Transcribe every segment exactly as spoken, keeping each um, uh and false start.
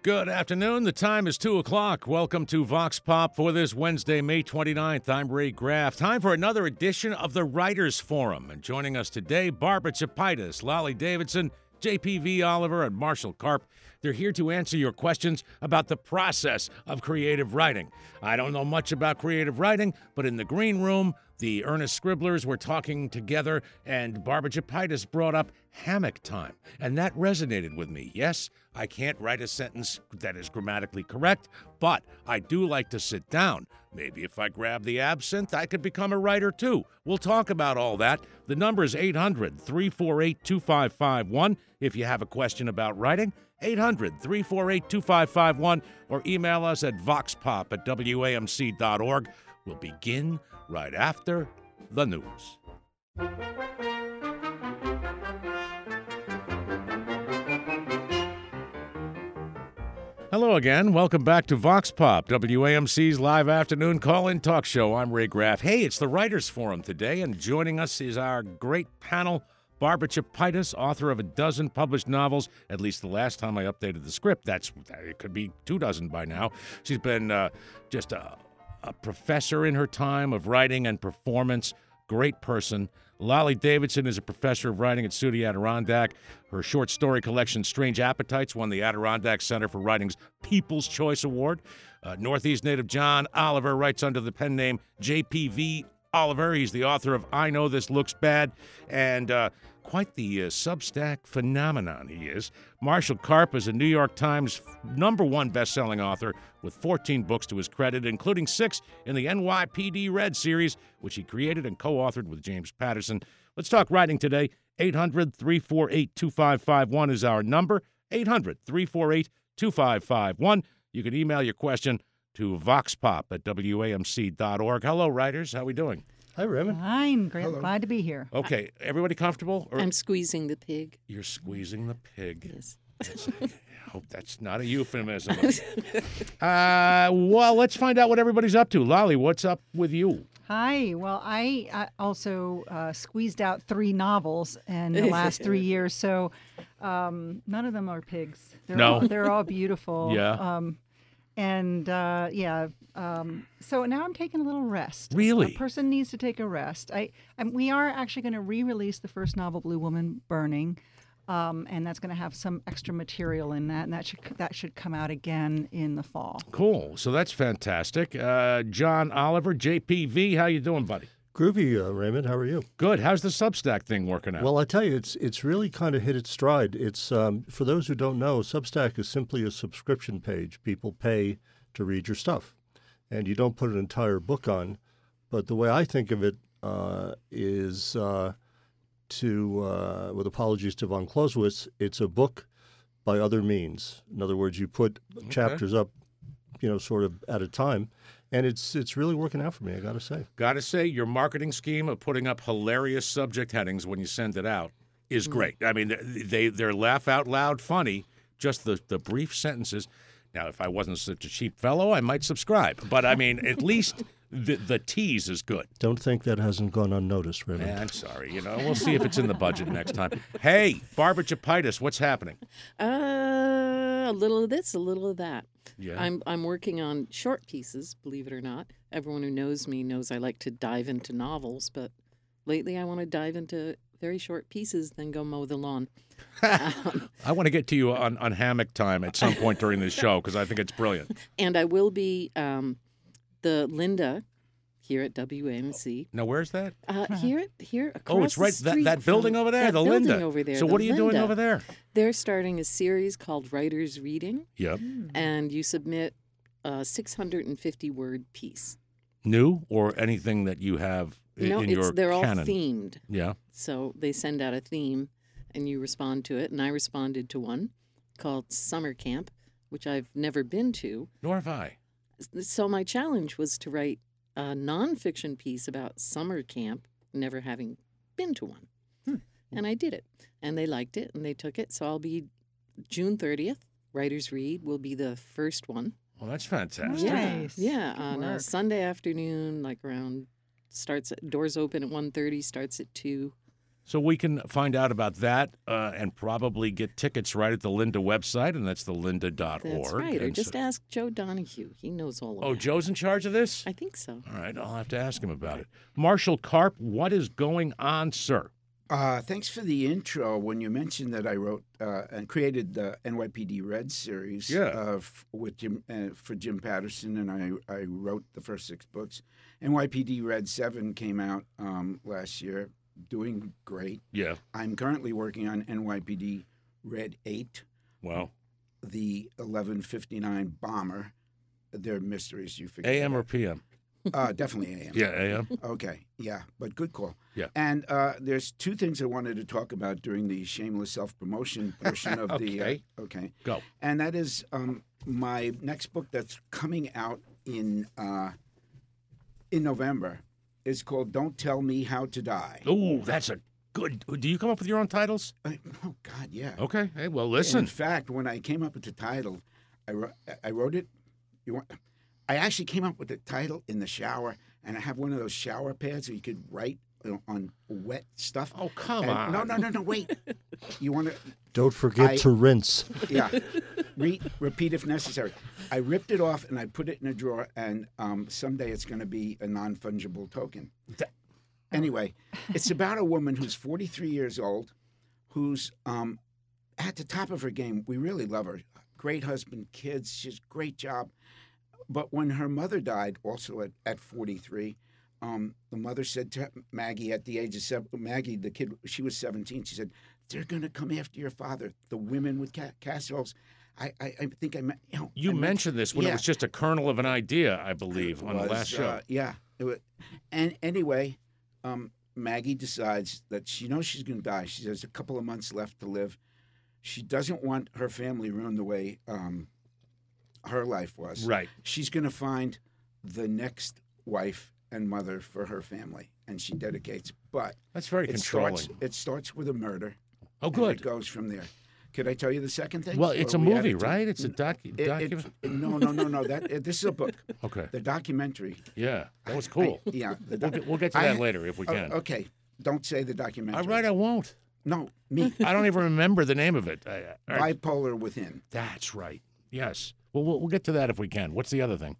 Good afternoon. The time is two o'clock. Welcome to Vox Pop for this Wednesday, May twenty-ninth. I'm Ray Graff. Time for another edition of the Writers Forum. And joining us today, Barbara Chapaitis, Lolly Davidson, J P V Oliver, and Marshall Karp. They're here to answer your questions about the process of creative writing. I don't know much about creative writing, but in the green room, the earnest scribblers were talking together, and Barbara Chapaitis brought up hammock time, and that resonated with me. Yes, I can't write a sentence that is grammatically correct, but I do like to sit down. Maybe if I grab the absinthe, I could become a writer too. We'll talk about all that. The number is eight hundred, three four eight, two five five one if you have a question about writing. eight hundred, three four eight, two five five one or email us at voxpop at W A M C dot org. We'll begin right after the news. Hello again. Welcome back to Vox Pop, W A M C's live afternoon call-in talk show. I'm Ray Graff. Hey, it's the Writers Forum today, and joining us is our great panel, Barbara Chapaitis, author of a dozen published novels, at least the last time I updated the script. That's it could be two dozen by now. She's been uh, just a, a professor in her time of writing and performance. Great person. Lolly Davidson is a professor of writing at S U N Y Adirondack. Her short story collection, Strange Appetites, won the Adirondack Center for Writing's People's Choice Award. Uh, Northeast native John Oliver writes under the pen name J P V Oliver. He's the author of I Know This Looks Bad, and uh, quite the uh, Substack phenomenon he is. Marshall Karp is a New York Times number one best-selling author with fourteen books to his credit, including six in the N Y P D Red series, which he created and co-authored with James Patterson. Let's talk writing today. eight hundred, three four eight, two five five one is our number. eight hundred, three four eight, two five five one. You can email your question to voxpop at W A M C dot org. Hello, writers. How we doing? Hi, Raymond. Fine. Great. Glad to be here. Okay. Everybody comfortable? Or I'm squeezing the pig. You're squeezing the pig. Yes. I hope that's not a euphemism. uh, well, let's find out what everybody's up to. Lolly, what's up with you? Hi. Well, I, I also uh, squeezed out three novels in the last three years, so um, none of them are pigs. They're No. all, they're all beautiful. Yeah. Um, and uh, yeah. Um, so now I'm taking a little rest. Really? A person needs to take a rest. I, I we are actually going to re-release the first novel, Blue Woman Burning. Um, and that's going to have some extra material in that, and that should that should come out again in the fall. Cool. So that's fantastic. Uh, John Oliver, J P V, how you doing, buddy? Groovy, uh, Raymond. How are you? Good. How's the Substack thing working out? Well, I tell you, it's it's really kind of hit its stride. It's um, for those who don't know, Substack is simply a subscription page. People pay to read your stuff, and you don't put an entire book on. But the way I think of it uh, is. Uh, to, uh, with apologies to von Clausewitz, it's a book by other means. In other words, you put okay. chapters up, you know, sort of at a time, and it's it's really working out for me, I got to say. Got to say, your marketing scheme of putting up hilarious subject headings when you send it out is great. I mean, they, they're laugh out loud funny, just the, the brief sentences. Now, if I wasn't such a cheap fellow, I might subscribe. But, I mean, at least the, the tease is good. Don't think that hasn't gone unnoticed, Raymond. Yeah, I'm sorry. You know, we'll see if it's in the budget next time. Hey, Barbara Chapaitis, what's happening? Uh, a little of this, a little of that. Yeah. I'm I'm working on short pieces, believe it or not. Everyone who knows me knows I like to dive into novels, but lately I want to dive into very short pieces, then go mow the lawn. Um, I want to get to you on, on hammock time at some point during this show because I think it's brilliant. And I will be um, the Linda here at W A M C. Now, where's that? Uh, here, at, here across Oh, it's right the that, street that building from, over there, that the building Linda. over there. So the what are you Linda. doing over there? They're starting a series called Writers Reading. Yep. And you submit a six hundred fifty word piece. New or anything that you have in, no, in it's, your they're canon? all themed. Yeah. So they send out a theme, and you respond to it. And I responded to one called Summer Camp, which I've never been to. Nor have I. So my challenge was to write a nonfiction piece about summer camp, never having been to one. Hmm. And I did it. And they liked it, and they took it. So I'll be June thirtieth. Writers Read will be the first one. Well, that's fantastic. Nice. Yeah, Good on a work. Sunday afternoon, like around, starts at, doors open at one thirty, starts at two. So we can find out about that uh, and probably get tickets right at the Linda website, and that's the lynda dot org. That's right. Or And just so- ask Joe Donahue. He knows all about Oh, it. Joe's in charge of this? I think so. All right, I'll have to ask him about it. Marshall Karp, what is going on, sir? Uh, thanks for the intro. When you mentioned that I wrote uh, and created the N Y P D Red series Yeah. uh, f- with Jim uh, for Jim Patterson, and I, I wrote the first six books. N Y P D Red seven came out um, last year, doing great. Yeah. I'm currently working on N Y P D Red eight, Well, the eleven fifty-nine bomber. They're mysteries. You figure A M that or out. P M? Uh, definitely A M. Yeah, A M. Okay, yeah, but good call. Yeah. And uh, there's two things I wanted to talk about during the shameless self-promotion portion of the. Okay. Uh, okay. Go. And that is um, my next book that's coming out in uh, in November is called "Don't Tell Me How to Die." Oh, that's a good. Do you come up with your own titles? I- oh God, yeah. Okay. Hey, well, In listen. fact, when I came up with the title, I wrote, I wrote it. You want? I actually came up with the title in the shower, and I have one of those shower pads so you could write you know, on wet stuff. Oh, come And- on. No, no, no, no. Wait. You want to? Don't forget I- to rinse. Yeah. Re- repeat if necessary. I ripped it off and I put it in a drawer, and um, someday it's going to be a non-fungible token. That- Anyway, it's about a woman who's forty-three years old, who's um, at the top of her game. We really love her. Great husband, kids. She's a great job. But when her mother died, also at, at forty-three, um, the mother said to Maggie at the age of seven, Maggie, the kid, she was seventeen, she said, they're going to come after your father, the women with ca- casseroles. I, I, I think I, me- you know. You I mentioned this when it yeah. was just a kernel of an idea, I believe, on the was, last show. uh, yeah. It was, and anyway, um, Maggie decides that she knows she's going to die. She has a couple of months left to live. She doesn't want her family ruined the way um, her life was. Right. She's going to find the next wife and mother for her family, and she dedicates. But That's very it controlling. starts. It starts with a murder. Oh, and good. it goes from there. Could I tell you the second thing? Well, it's Or a we add movie, it to- right? It's a docu- It- document. it- no, no, no, no. That it- this is a book. Okay. The documentary. Yeah, that was I- cool. yeah. The We'll doc- get, we'll get to I- that later if we Oh, can. okay. Don't say the documentary. All right, I won't. No, me. I don't even remember the name of it. I- all right. Bipolar Within. That's right. Yes. Well, well, we'll get to that if we can. What's the other thing?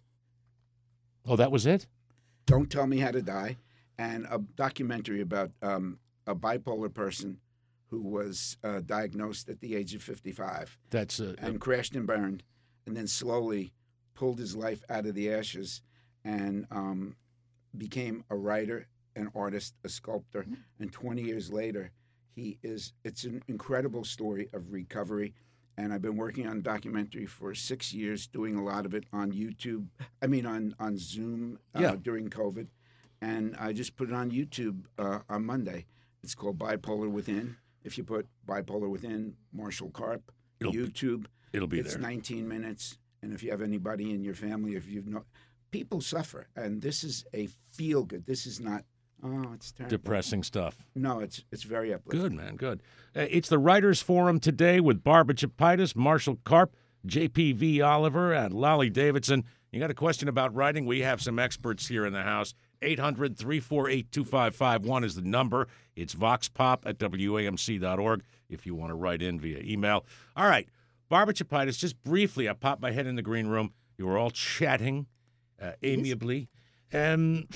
Oh, that was it? Don't Tell Me How to Die, and a documentary about um, a bipolar person who was uh, diagnosed at the age of fifty-five That's uh, and crashed and burned, and then slowly pulled his life out of the ashes and um, became a writer, an artist, a sculptor. And twenty years later, he is. It's an incredible story of recovery. And I've been working on a documentary for six years, doing a lot of it on YouTube. I mean, on on Zoom uh, Yeah. during COVID, and I just put it on YouTube uh, on Monday. It's called Bipolar Within. If you put Bipolar Within, Marshall Karp, It'll be- YouTube, it'll be it's there. nineteen minutes. And if you have anybody in your family, if you've no, people suffer, and this is a feel good. This is not. Oh, it's terrible. Depressing stuff. No, it's it's very uplifting. Good, man. Good. Uh, it's the Writers Forum today with Barbara Chapitis, Marshall Karp, J P V Oliver, and Lolly Davidson. You got a question about writing? We have some experts here in the house. eight hundred, three four eight, two five five one is the number. It's voxpop at W A M C dot org if you want to write in via email. All right. Barbara Chapitis, just briefly, I popped my head in the green room. You were all chatting uh, amiably. Um,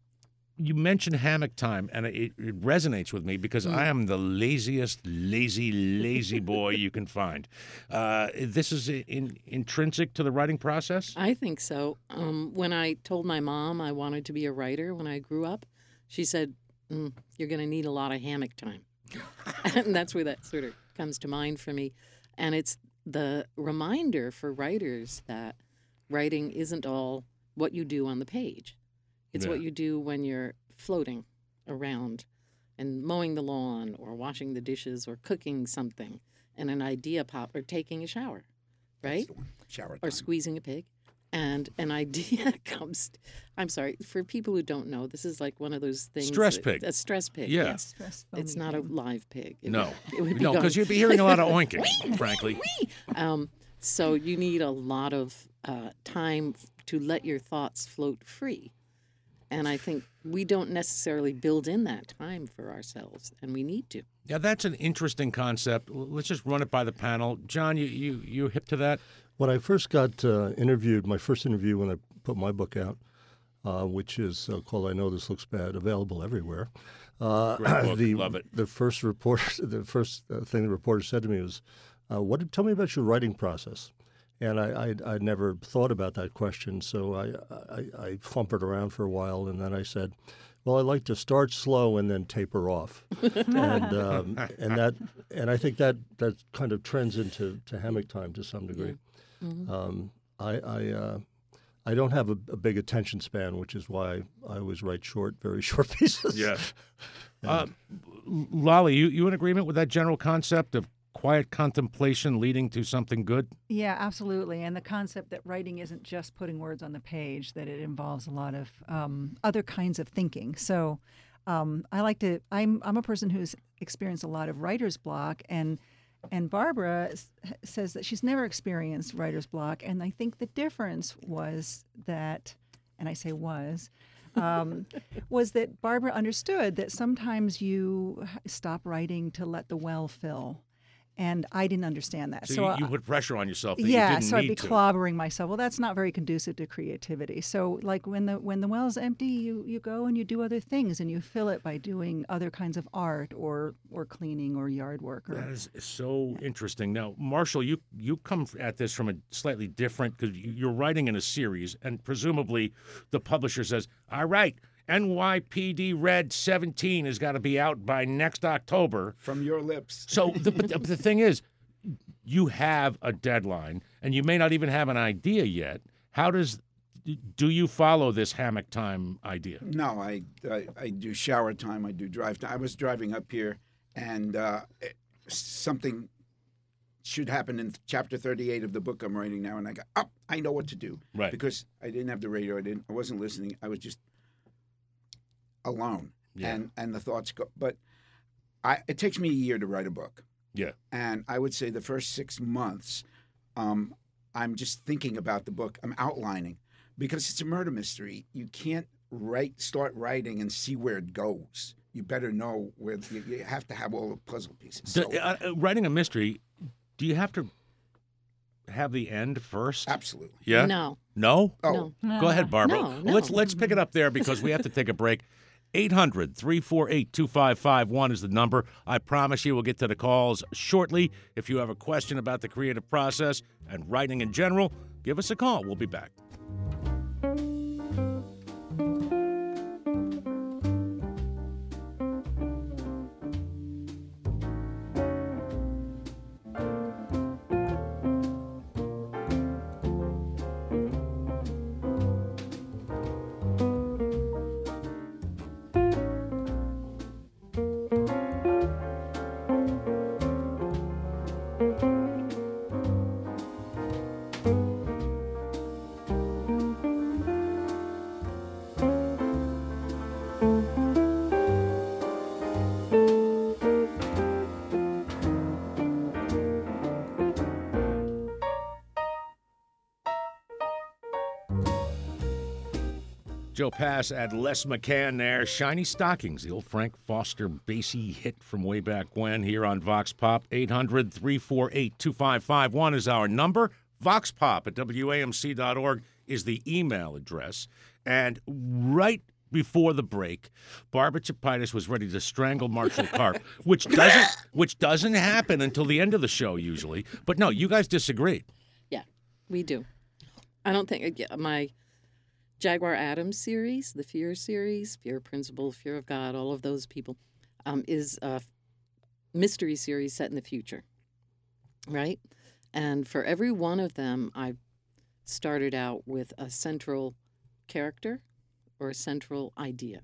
you mentioned hammock time, and it, it resonates with me because I am the laziest, lazy, lazy boy you can find. Uh, this is in, intrinsic to the writing process? I think so. Um, when I told my mom I wanted to be a writer when I grew up, she said, mm, "You're going to need a lot of hammock time," and that's where that sort of comes to mind for me. And it's the reminder for writers that writing isn't all what you do on the page. It's Yeah. what you do when you're floating around and mowing the lawn or washing the dishes or cooking something and an idea pop or taking a shower, That's right? the one. Shower Or time. squeezing a pig. And an idea comes, I'm sorry, for people who don't know, this is like one of those things. Stress that- pig. A stress pig, Yeah. yes. Stress It's phony not a thing. live pig. It No. would- it would be No, because going, you'd be hearing a lot of oinking, frankly. um, so you need a lot of uh, time f- to let your thoughts float free. And I think we don't necessarily build in that time for ourselves, and we need to. Yeah, that's an interesting concept. L- Let's just run it by the panel. John, you you, you hip to that? When I first got uh, interviewed, my first interview when I put my book out, uh, which is uh, called "I Know This Looks Bad," available everywhere. Uh, Great book. the Love it. the first reporter, the first uh, thing the reporter said to me was, uh, "What? Tell me about your writing process." And I I'd, I'd never thought about that question, so I, I I flumpered around for a while, and then I said, "Well, I like to start slow and then taper off," and um, and that and I think that that kind of trends into to hammock time to some degree. Mm-hmm. Um, I I, uh, I don't have a, a big attention span, which is why I always write short, very short pieces. Yeah. Uh, Lolly, you, you in agreement with that general concept of quiet contemplation leading to something good? Yeah, absolutely. And the concept that writing isn't just putting words on the page, that it involves a lot of um, other kinds of thinking. So um, I like to, I'm, I'm a person who's experienced a lot of writer's block, and and Barbara s- says that she's never experienced writer's block. And I think the difference was that, and I say was, um, was that Barbara understood that sometimes you stop writing to let the well fill. And I didn't understand that. So, So, you, I- you put pressure on yourself that yeah, you didn't so I'd need be to. clobbering myself. Well, that's not very conducive to creativity. So, like when the when the well's empty, you you go and you do other things, and you fill it by doing other kinds of art or or cleaning or yard work. Or That is so interesting. Now, Marshall, you you come at this from a slightly different, because you're writing in a series, and presumably the publisher says, "All right, N Y P D Red seventeen has got to be out by next October." From your lips. So the, but the, the thing is, you have a deadline, and you may not even have an idea yet. How does do you follow this hammock time idea? No, I, I I do shower time. I do drive time. I was driving up here, and uh, it- something should happen in chapter thirty-eight of the book I'm writing now, and I go, "Up! I know what to do." Right. Because I didn't have the radio. I didn't. I wasn't listening. I was just alone, Yeah. and and the thoughts go. But I it takes me a year to write a book. Yeah. And I would say the first six months, um, I'm just thinking about the book. I'm outlining because it's a murder mystery. You can't write, start writing, and see where it goes. You better know where you, you have to have all the puzzle pieces. Do- So, uh, uh, writing a mystery, do you have to have the end first? absolutely. Yeah. No. No? Oh, No. Go ahead, Barbara. No, no. Let's let's pick it up there because we have to take a break. eight hundred, three four eight, two five five one is the number. I promise you we'll get to the calls shortly. If you have a question about the creative process and writing in general, give us a call. We'll be back. Joe Pass and Les McCann there. Shiny Stockings, the old Frank Foster bassy hit from way back when here on Vox Pop. eight hundred, three four eight, two five five one is our number. VoxPop at W A M C dot org is the email address. And right before the break, Barbara Chapitis was ready to strangle Marshall Karp, which doesn't which doesn't happen until the end of the show usually. But no, you guys disagreed. Yeah, we do. I don't think yeah, my Jaguar Adams series, the Fear series, Fear Principle, Fear of God, all of those people, um, is a mystery series set in the future, right? And for every one of them, I started out with a central character or a central idea.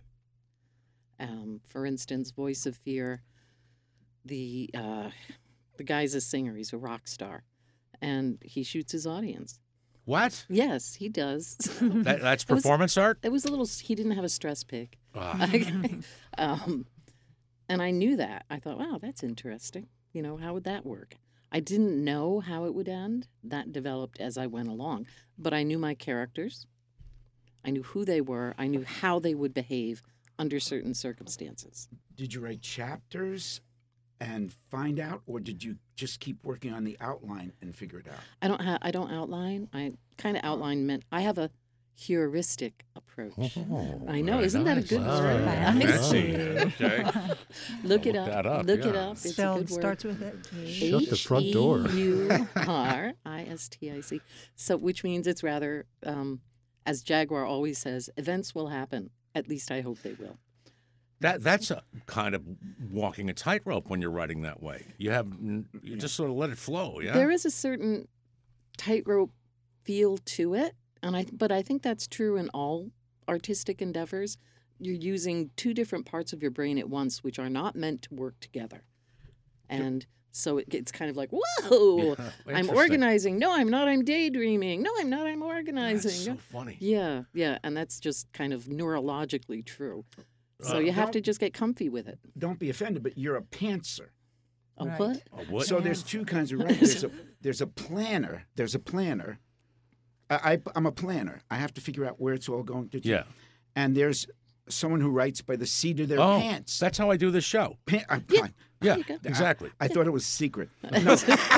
Um, for instance, Voice of Fear, the uh, the guy's a singer, he's a rock star, and he shoots his audience. What? Yes, he does. That, that's It was- performance art? It was a little. He didn't have a stress pick, Ah. um, and I knew that. I thought, wow, that's interesting. You know, how would that work? I didn't know how it would end. That developed as I went along, but I knew my characters. I knew who they were. I knew how they would behave under certain circumstances. Did you write chapters and find out, or did you just keep working on the outline and figure it out? I don't have. I don't outline. I kind of outline meant. I have a heuristic approach. Oh, I know, very isn't that a nice. good Ah, word? Fancy. Fancy. Okay. Look I'll it look up. that up, Look it yeah. up. It's a Spelled good word. starts with it. Shut the front door. H E U R I S T I C. So, which means it's rather, um, as Jaguar always says, events will happen. At least I hope they will. That that's a kind of walking a tightrope when you're writing that way. You have you just sort of let it flow. Yeah. There is a certain tightrope feel to it, and I. But I think that's true in all artistic endeavors. You're using two different parts of your brain at once, which are not meant to work together, and so it gets kind of like, whoa, Yeah, I'm interesting. organizing. No, I'm not. I'm daydreaming. No, I'm not. I'm That's organizing. so funny. Yeah, yeah, and that's just kind of neurologically true. So Uh, you have don't- to just get comfy with it. Don't be offended, but you're a pantser. A Right. what? Oh, what? So there's two kinds of writing. There's a there's a planner. There's a planner. I, I I'm a planner. I have to figure out where it's all going to. yeah. And there's someone who writes by the seat of their Oh, pants. that's how I do this show. Pa- I, Yeah. Yeah, you go. exactly. I thought it was secret. No,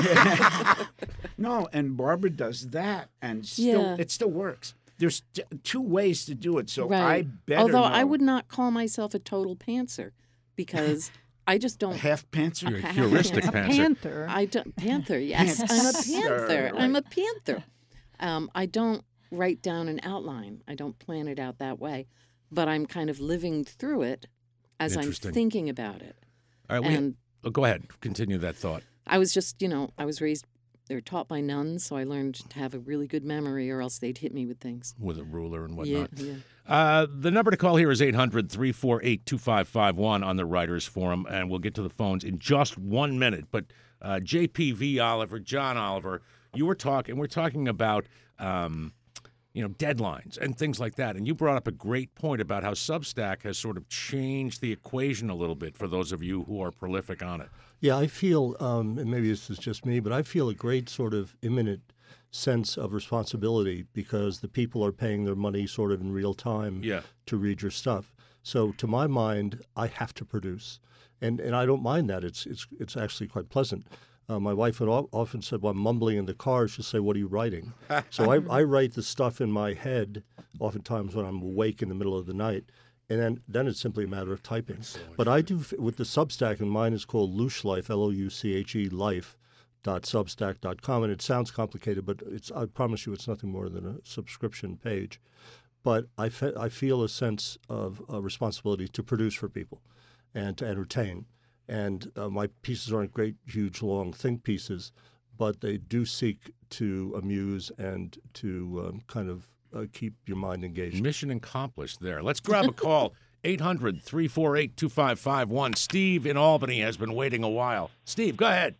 no, and Barbara does that, and still Yeah. it still works. There's t- two ways to do it, so I Right. better Although I know. would not call myself a total pantser because I just don't. half pantser. You're a heuristic A pantser. panther. I don't panther. Yes, I'm a Pantser, panther. I'm a right. panther. Um, I don't write down an outline. I don't plan it out that way, but I'm kind of living through it as I'm Interesting. thinking about it. All right. We, And oh, go ahead. Continue that thought. I was just, you know, I was raised. They were taught by nuns, so I learned to have a really good memory, or else they'd hit me with things. With a ruler and Yeah, whatnot. yeah. Uh, the number to call here is eight hundred, three four eight, two five five one on the Writers Forum, and we'll get to the phones in just one minute. But uh, J P V Oliver, John Oliver, you were talking, we're talking about, um, you know, deadlines and things like that. And you brought up a great point about how Substack has sort of changed the equation a little bit for those of you who are prolific on it. Yeah, I feel, um, and maybe this is just me, but I feel a great sort of imminent sense of responsibility because the people are paying their money sort of in real time Yeah. to read your stuff. So to my mind, I have to produce, and and I don't mind that. It's it's it's actually quite pleasant. Uh, my wife had o- often said, "While I'm mumbling in the car, she'll say, 'What are you writing?'" So I, I write the stuff in my head, oftentimes when I'm awake in the middle of the night. And then, then it's simply a matter of typing. But I do, f- with the Substack, and mine is called Louche Life, L O U C H E life dot substack dot com. And it sounds complicated, but it's I promise you it's nothing more than a subscription page. But I, fe- I feel a sense of uh, responsibility to produce for people and to entertain. And uh, my pieces aren't great, huge, long think pieces, but they do seek to amuse and to um, kind of uh, keep your mind engaged. Mission accomplished there. Let's grab a call. eight hundred, three four eight, two five five one. Steve in Albany has been waiting a while. Steve, go ahead.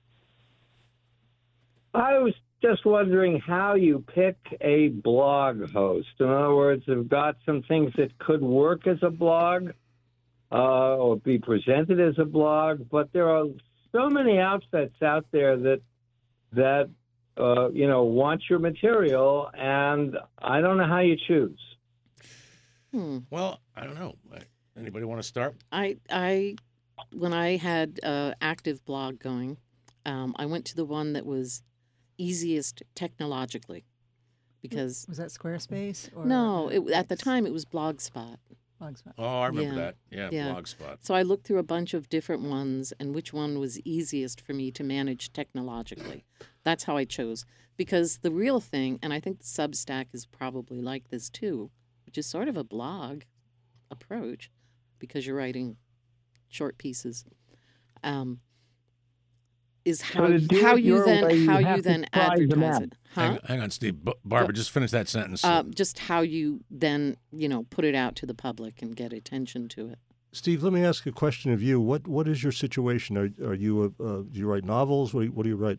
I was just wondering how you pick a blog host. In other words, I've got some things that could work as a blog uh, or be presented as a blog, but there are so many outfits out there that that uh, you know want your material, and I don't know how you choose. Hmm. Well, I don't know. Anybody want to start? I, I, when I had uh, active blog going, um, I went to the one that was easiest technologically, because Was that Squarespace? Or no, it, at the Wix? time it was Blogspot. Blogspot. Oh, I remember Yeah. that. Yeah, Yeah. Blogspot. So I looked through a bunch of different ones and which one was easiest for me to manage technologically. That's how I chose. Because the real thing, and I think Substack is probably like this too, which is sort of a blog approach because you're writing short pieces, um, is how, to do how it you your then way, you how have you to then size them advertise out. it. Huh? Hang, hang on, Steve. B- Barbara, just finish that sentence. Uh, just how you then, you know, put it out to the public and get attention to it. Steve, let me ask a question of you. What What is your situation? Are, are you a, uh, do you write novels? What do you, what do you write?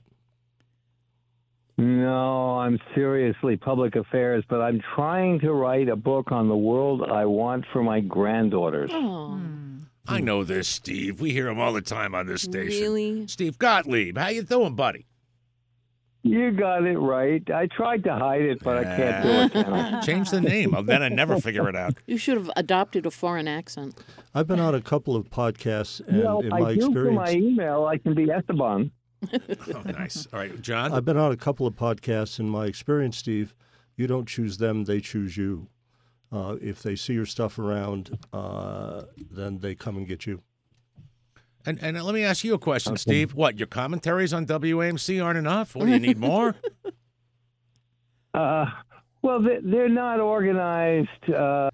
No, I'm seriously public affairs, but I'm trying to write a book on the world I want for my granddaughters. Oh, I know this, Steve. We hear him all the time on this station. really? Steve Gottlieb, how you doing, buddy? You got it right. I tried to hide it, but I can't do it. Can I? Change the name. Then I never figure it out. You should have adopted a foreign accent. I've been on a couple of podcasts, and Well, in my I do through experience, my email. I can be Esteban. Oh, nice. All right, John. I've been on a couple of podcasts. In my experience, Steve, you don't choose them; they choose you. Uh, if they see your stuff around, uh, then they come and get you. And and let me ask you a question, Steve. What, your commentaries on W A M C aren't enough? What, do you need more? Uh, well, they- they're not organized uh,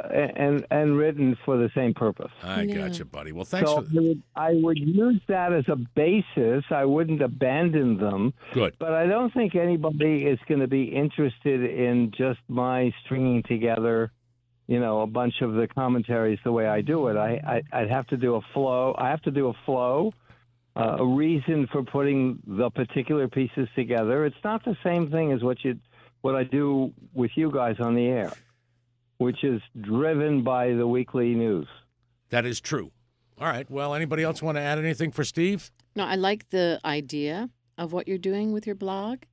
and and written for the same purpose. I Yeah. got you, buddy. Well, thanks So for I would, I would use that as a basis. I wouldn't abandon them. good. But I don't think anybody is going to be interested in just my stringing together, you know, a bunch of the commentaries the way I do it. I, I I'd have to do a flow. I have to do a flow, uh, a reason for putting the particular pieces together. It's not the same thing as what you what I do with you guys on the air, which is driven by the weekly news. That is true. All right. Well, anybody else want to add anything for Steve? No, I like the idea of what you're doing with your blog.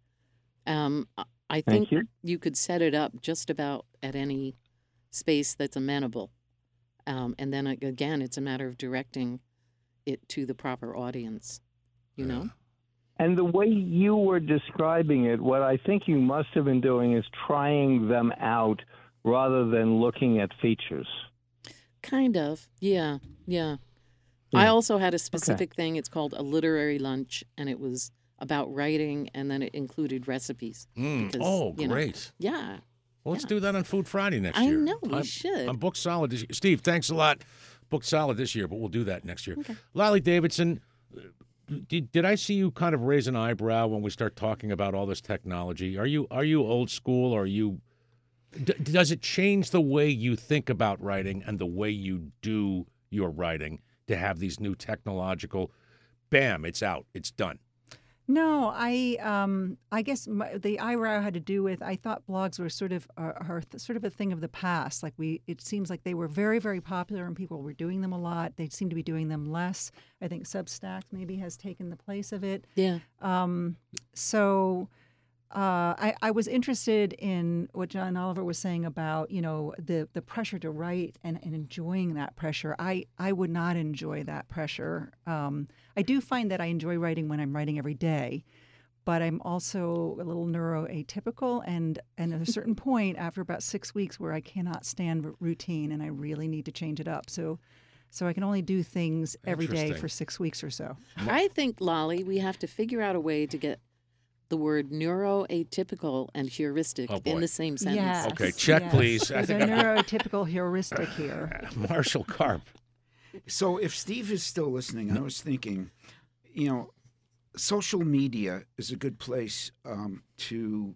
Um, I- I think Thank you. you could set it up just about at any space that's amenable. Um, and then ag- again, it's a matter of directing it to the proper audience, you know? And the way you were describing it, what I think you must have been doing is trying them out rather than looking at features. Kind of. Yeah. Yeah. I Yeah. also had a specific thing. It's called a literary lunch, and it was about writing, and then it included recipes. Mm. Because, Oh, you know, great. Yeah. Well, let's Yeah. do that on Food Friday next I year. know, we I'm, should. I'm booked solid this year. Steve, thanks a lot. Booked solid this year, but we'll do that next year. Okay. Lolly Davidson, did, did I see you kind of raise an eyebrow when we start talking about all this technology? Are you are you old school, or are you d- does it change the way you think about writing and the way you do your writing to have these new technological, bam, it's out, it's done? No, I um, I guess my, the eyebrow had to do with I thought blogs were sort of uh, are th- sort of a thing of the past. Like we, it seems like they were very very popular and people were doing them a lot. They seem to be doing them less. I think Substack maybe has taken the place of it. Yeah. Um, so uh, I, I was interested in what John Oliver was saying about, you know, the, the pressure to write and, and enjoying that pressure. I, I would not enjoy that pressure. Um, I do find that I enjoy writing when I'm writing every day, but I'm also a little neuroatypical, and, and at a certain point, after about six weeks where I cannot stand r- routine and I really need to change it up. So so I can only do things every day Interesting. for six weeks or so. I think, Lolly, we have to figure out a way to get the word neuroatypical and heuristic Oh, boy. in the same sentence. Yes, Okay, check, yes. please. I There's a think I'm- neurotypical heuristic here. Marshall Karp. So if Steve is still listening, I was thinking, you know, social media is a good place um, to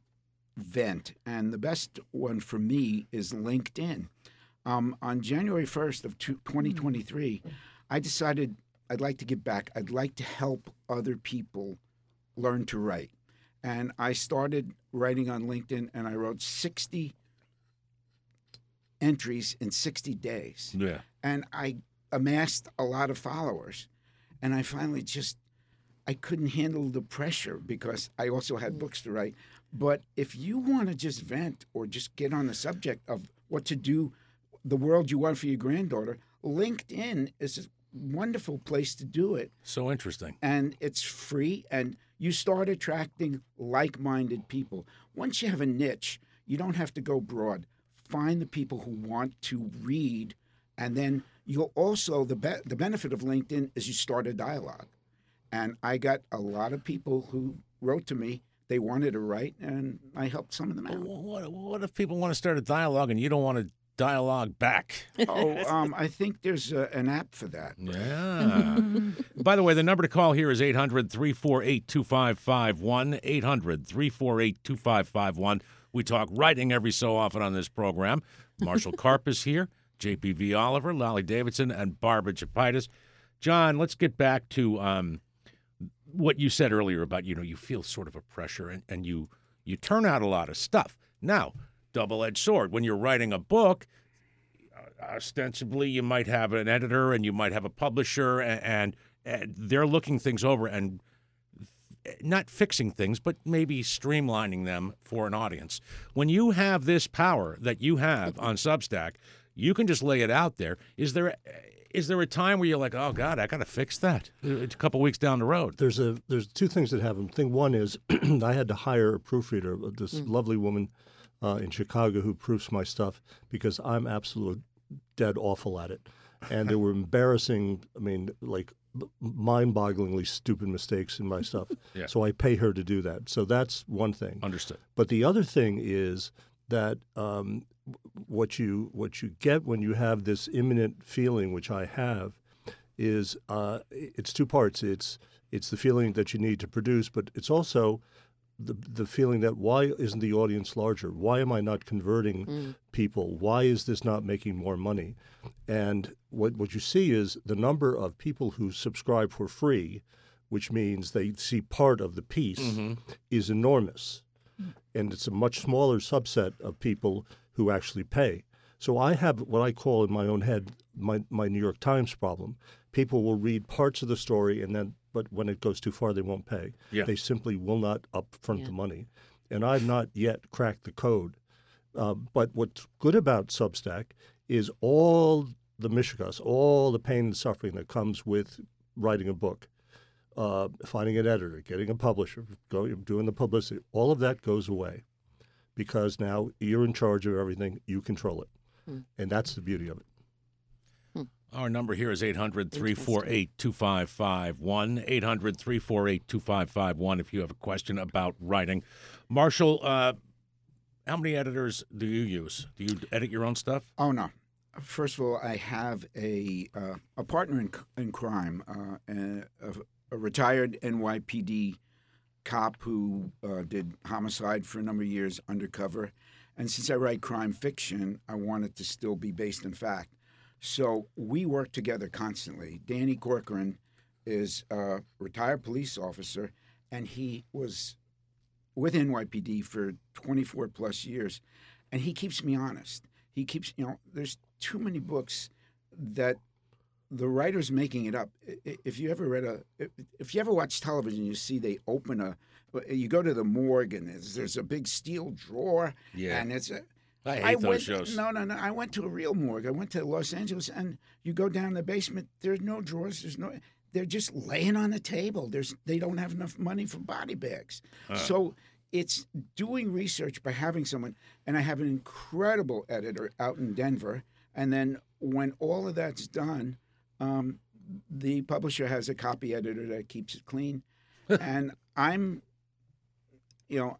vent, and the best one for me is LinkedIn. Um, on January first of twenty twenty-three, I decided I'd like to give back. I'd like to help other people learn to write. And I started writing on LinkedIn, and I wrote sixty entries in sixty days. Yeah. And I amassed a lot of followers. And I finally just, I couldn't handle the pressure because I also had books to write. But if you want to just vent or just get on the subject of what to do, the world you want for your granddaughter, LinkedIn is a wonderful place to do it. So interesting. And it's free, and you start attracting like-minded people. Once you have a niche, you don't have to go broad. Find the people who want to read, and then you'll also, the be- the benefit of LinkedIn is you start a dialogue. And I got a lot of people who wrote to me. They wanted to write, and I helped some of them out. What, what if people want to start a dialogue and you don't want to dialogue back? Oh, um, I think there's a, an app for that. Yeah. By the way, the number to call here is eight hundred, three four eight, two five five one, eight hundred, three four eight, two five five one. We talk writing every so often on this program. Marshall Karp is here, J P V Oliver, Lolly Davidson, and Barbara Chapitis. John, let's get back to um, what you said earlier about, you know, you feel sort of a pressure and, and you you turn out a lot of stuff. Now, double-edged sword. When you're writing a book, ostensibly you might have an editor and you might have a publisher, and, and, and they're looking things over, and not fixing things, but maybe streamlining them for an audience. When you have this power that you have on Substack, you can just lay it out there. Is there is there a time where you're like, oh God, I got to fix that? It's a couple weeks down the road. There's a there's two things that happen. Thing one is I had to hire a proofreader, this mm. lovely woman uh, in Chicago who proofs my stuff because I'm absolutely dead awful at it. And there were embarrassing, I mean, like mind-bogglingly stupid mistakes in my stuff. Yeah. So I pay her to do that. So that's one thing. Understood. But the other thing is that um, what you what you get when you have this imminent feeling, which I have, is uh, it's two parts. It's it's the feeling that you need to produce, but it's also the the feeling that why isn't the audience larger? Why am I not converting mm. people? Why is this not making more money? And what what you see is the number of people who subscribe for free, which means they see part of the piece, mm-hmm. is enormous. Mm. And it's a much smaller subset of people who actually pay. So I have what I call in my own head my, my New York Times problem. People will read parts of the story and then but when it goes too far, they won't pay. Yeah. They simply will not upfront yeah. the money. And I've not yet cracked the code. Uh, but what's good about Substack is all the mishigas, all the pain and suffering that comes with writing a book, uh, finding an editor, getting a publisher, going, doing the publicity, all of that goes away because now you're in charge of everything. You control it. Hmm. And that's the beauty of it. Our number here is eight hundred, three four eight, two five five one, eight hundred, three four eight, two five five one if you have a question about writing. Marshall, uh, how many editors do you use? Do you edit your own stuff? Oh, no. First of all, I have a uh, a partner in, in crime, uh, a, a retired N Y P D cop who uh, did homicide for a number of years undercover. And since I write crime fiction, I want it to still be based in fact. So we work together constantly. Danny Corcoran is a retired police officer, and he was with N Y P D for twenty-four plus years, and he keeps me honest. He keeps, you know, there's too many books that the writer's making it up. If you ever read a, if you ever watch television, you see they open a, you go to the morgue and there's, there's a big steel drawer, yeah. and it's a, I hate I those went, shows. No, no, no. I went to a real morgue. I went to Los Angeles, and you go down the basement. There's no drawers. There's no. They're just laying on the table. There's. They don't have enough money for body bags. Uh. So it's doing research by having someone. And I have an incredible editor out in Denver. And then when all of that's done, um, the publisher has a copy editor that keeps it clean. And I'm, you know.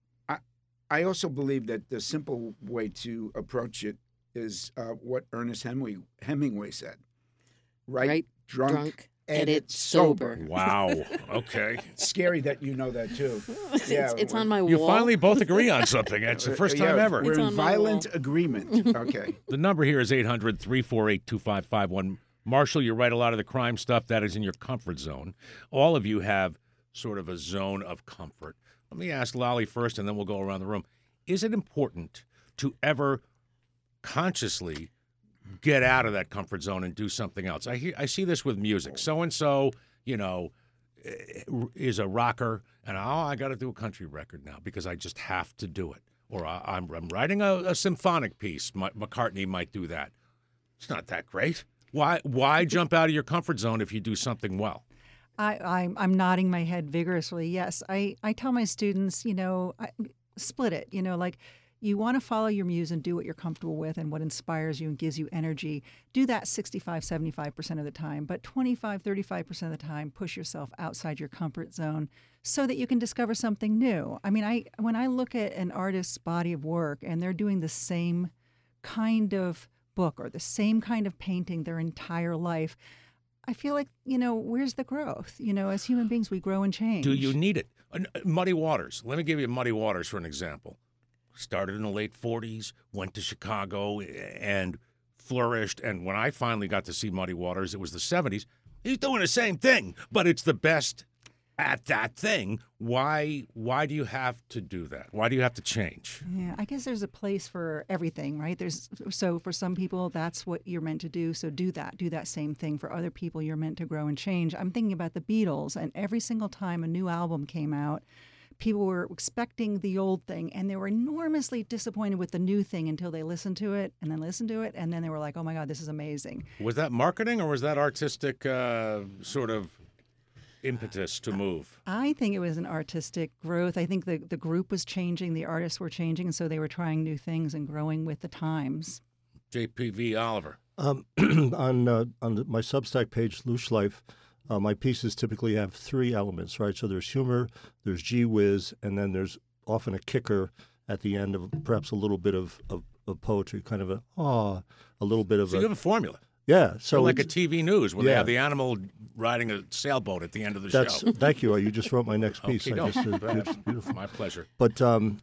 I also believe that the simple way to approach it is uh, what Ernest Hemingway, Hemingway said. Write, right, drunk, drunk edit, edit sober. sober. Wow. Okay. It's scary that you know that, too. it's yeah, it's on my you wall. You finally both agree on something. It's the first time yeah, ever. We're It's in violent agreement. Okay. The number here is eight hundred, three four eight, two five five one. Marshall, you write a lot of the crime stuff that is in your comfort zone. All of you have sort of a zone of comfort. Let me ask Lolly first, and then we'll go around the room. Is it important to ever consciously get out of that comfort zone and do something else? I hear, I see this with music. So-and-so, you know, is a rocker, and, oh, I got to do a country record now because I just have to do it. Or I, I'm, I'm writing a, a symphonic piece. My, McCartney might do that. It's not that great. Why, why jump out of your comfort zone if you do something well? I, I'm, I'm nodding my head vigorously. Yes, I, I tell my students, you know, I, split it. You know, like you want to follow your muse and do what you're comfortable with and what inspires you and gives you energy. Do that sixty-five, seventy-five percent of the time. But twenty-five, thirty-five percent of the time, push yourself outside your comfort zone so that you can discover something new. I mean, I when I look at an artist's body of work and they're doing the same kind of book or the same kind of painting their entire life, I feel like, you know, where's the growth? You know, as human beings, we grow and change. Do you need it? Muddy Waters. Let me give you Muddy Waters for an example. Started in the late forties, went to Chicago and flourished. And when I finally got to see Muddy Waters, it was the seventies. He's doing the same thing, but it's the best at that thing. Why why do you have to do that? Why do you have to change? Yeah, I guess there's a place for everything, right? There's so for some people that's what you're meant to do. So do that. Do that same thing. For other people, you're meant to grow and change. I'm thinking about the Beatles, and every single time a new album came out, people were expecting the old thing, and they were enormously disappointed with the new thing until they listened to it and then listened to it, and then they were like, "Oh my God, this is amazing." Was that marketing or was that artistic uh, sort of impetus to move? I think it was an artistic growth. I think the, the group was changing, the artists were changing, and so they were trying new things and growing with the times. J P V Oliver. Um, on uh, on the, my Substack page, Loosh Life, uh, my pieces typically have three elements, right? So there's humor, there's gee whiz, and then there's often a kicker at the end of perhaps a little bit of, of, of poetry, kind of a, ah, a little bit of So a... you have a formula. Yeah. So So like a it's- T V news where they yeah. have the animal riding a sailboat at the end of the That's show. thank you. You just wrote my next piece. Okay, I no. just, uh, it's beautiful. My pleasure. But um,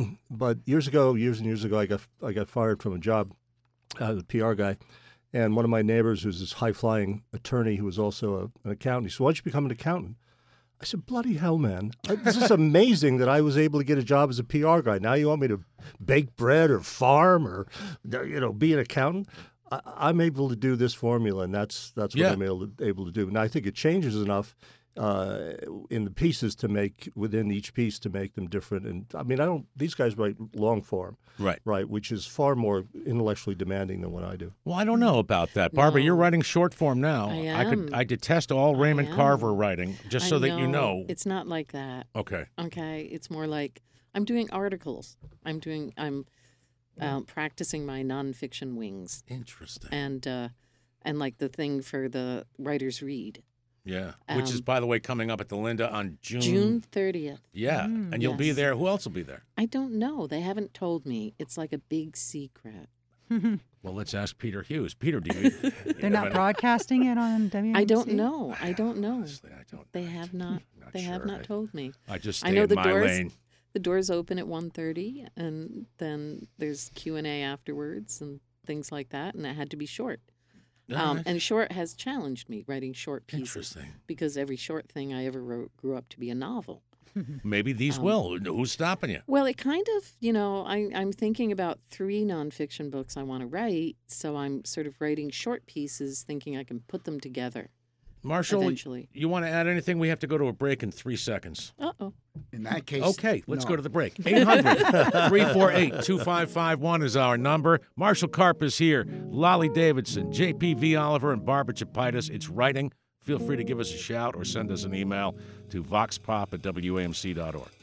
but years ago, years and years ago, I got I got fired from a job, uh, the P R guy, and one of my neighbors, who's this high flying attorney, who was also a, an accountant, he said, "Why don't you become an accountant?" I said, "Bloody hell, man! I, this is amazing that I was able to get a job as a P R guy. Now you want me to bake bread or farm or you know be an accountant?" I, I'm able to do this formula, and that's that's what Yeah. I'm able to, able to do. And I think it changes enough uh, in the pieces to make within each piece to make them different. And I mean, I don't. These guys write long form, Right. right, which is far more intellectually demanding than what I do. Well, I don't know about that. Barbara, No. you're writing short form now. I could am. I detest all Raymond am. Carver writing, just so I that you know. It's not like that. Okay. Okay, it's more like I'm doing articles. I'm doing. I'm um, practicing my nonfiction wings, Interesting. and uh, and like the thing for the writers read. Yeah. Which is, Um, by the way, coming up at the Linda on June. June thirtieth. Yeah. Mm, and you'll be yes. there. Who else will be there? I don't know. They haven't told me. It's like a big secret. Well, let's ask Peter Hughes. Peter, do you? They're not broadcasting it on W M C? I don't know. I don't know. Honestly, I don't. They know. have not. Not They have sure. not told me. I, I just I stay know in the my doors- lane. The doors open at one thirty, and then there's Q and A afterwards and things like that, and it had to be short. All Um, right. and short has challenged me, writing short pieces, Interesting. because every short thing I ever wrote grew up to be a novel. Maybe these Um, will. Who's stopping you? Well, it kind of, you know, I, I'm thinking about three nonfiction books I want to write, so I'm sort of writing short pieces, thinking I can put them together Marshall, eventually. you want to add anything? We have to go to a break in three seconds. Uh-oh. In that case, Okay, let's no. go to the break. eight hundred, three four eight, two five five one is our number. Marshall Karp is here. Lolly Davidson, J P V Oliver, and Barbara Chapitis. It's writing. Feel free to give us a shout or send us an email to voxpop at W A M C dot org.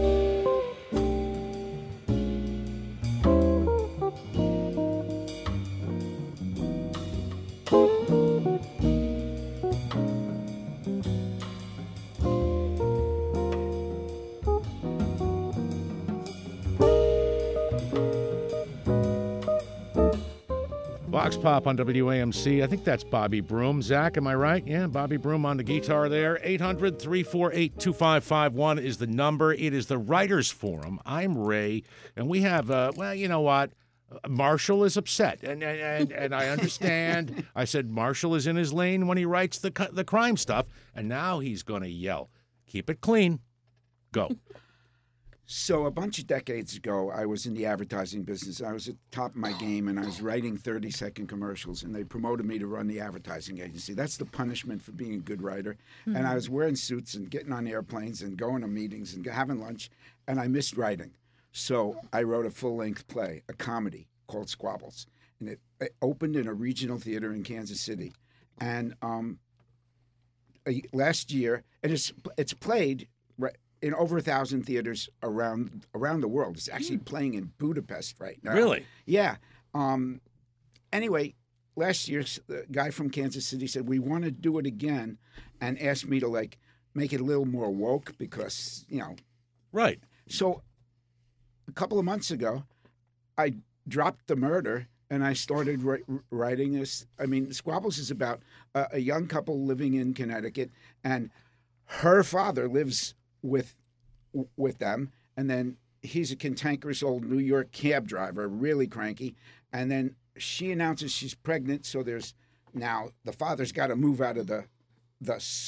Vox Pop on W A M C. I think that's Bobby Broom. Zach, am I right? Yeah, Bobby Broom on the guitar there. eight hundred, three four eight, two five five one is the number. It is the Writers Forum. I'm Ray, and we have, uh, well, you know what? Marshall is upset, and and, and, and I understand. I said Marshall is in his lane when he writes the cu- the crime stuff, and now he's going to yell, "Keep it clean." Go. So a bunch of decades ago, I was in the advertising business. I was at the top of my game, and I was writing thirty-second commercials, and they promoted me to run the advertising agency. That's the punishment for being a good writer. Hmm. And I was wearing suits and getting on airplanes and going to meetings and having lunch, and I missed writing. So I wrote a full-length play, a comedy called Squabbles, and it, it opened in a regional theater in Kansas City. And um, a, last year, and it's it's played right in over a thousand theaters around around the world. It's actually playing in Budapest right now. Really? Yeah. Um, anyway, last year, the guy from Kansas City said, we want to do it again, and asked me to, like, make it a little more woke because, you know. Right. So a couple of months ago, I dropped the murder, and I started ri- writing this. I mean, Squabbles is about a, a young couple living in Connecticut, and her father lives with with them, and then he's a cantankerous old New York cab driver, really cranky, and then she announces she's pregnant, so there's now the father's got to move out of the the s-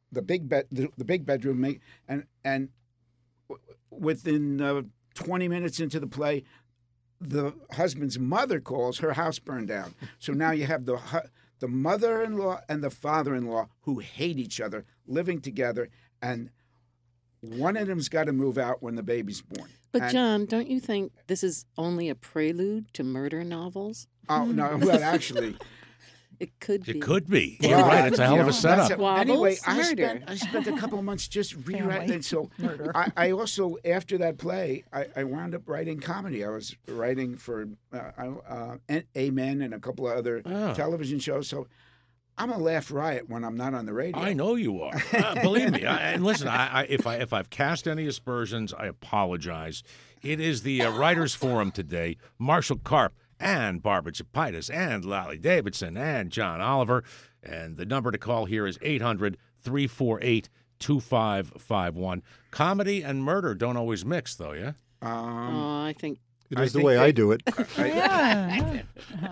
the big bed, the, the big bedroom, make, and and w- within uh, twenty minutes into the play, the husband's mother calls. Her house burned down. So now you have the hu- the mother-in-law and the father-in-law who hate each other living together, and one of them's got to move out when the baby's born. But And- John, don't you think this is only a prelude to murder novels? Oh no! Well, actually, It could be. It could be. Well, You're right. It's a hell you of a know, setup. that's Wobbles, Anyway, I murder. spent I spent a couple of months just rewriting. So Murder. I, I also, after that play, I, I wound up writing comedy. I was writing for uh, uh, uh, Amen and a couple of other Ah. television shows. So I'm a laugh riot when I'm not on the radio. I know you are. Uh, believe me. I, and listen, I, I, if I if I've cast any aspersions, I apologize. It is the uh, Writers Forum today. Marshall Karp and Barbara Chapitis and Lally Davidson and John Oliver. And the number to call here is eight hundred, three four eight, two five five one. Comedy and murder don't always mix, though, yeah? Um, Oh, I think It I is the think way they- I do it. Yeah.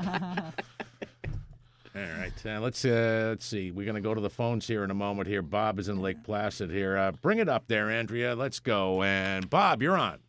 All right, uh, let's uh, let's see. We're going to go to the phones here in a moment. Here, Bob is in Lake Placid. Here, uh, bring it up there, Andrea. Let's go. And Bob, you're on.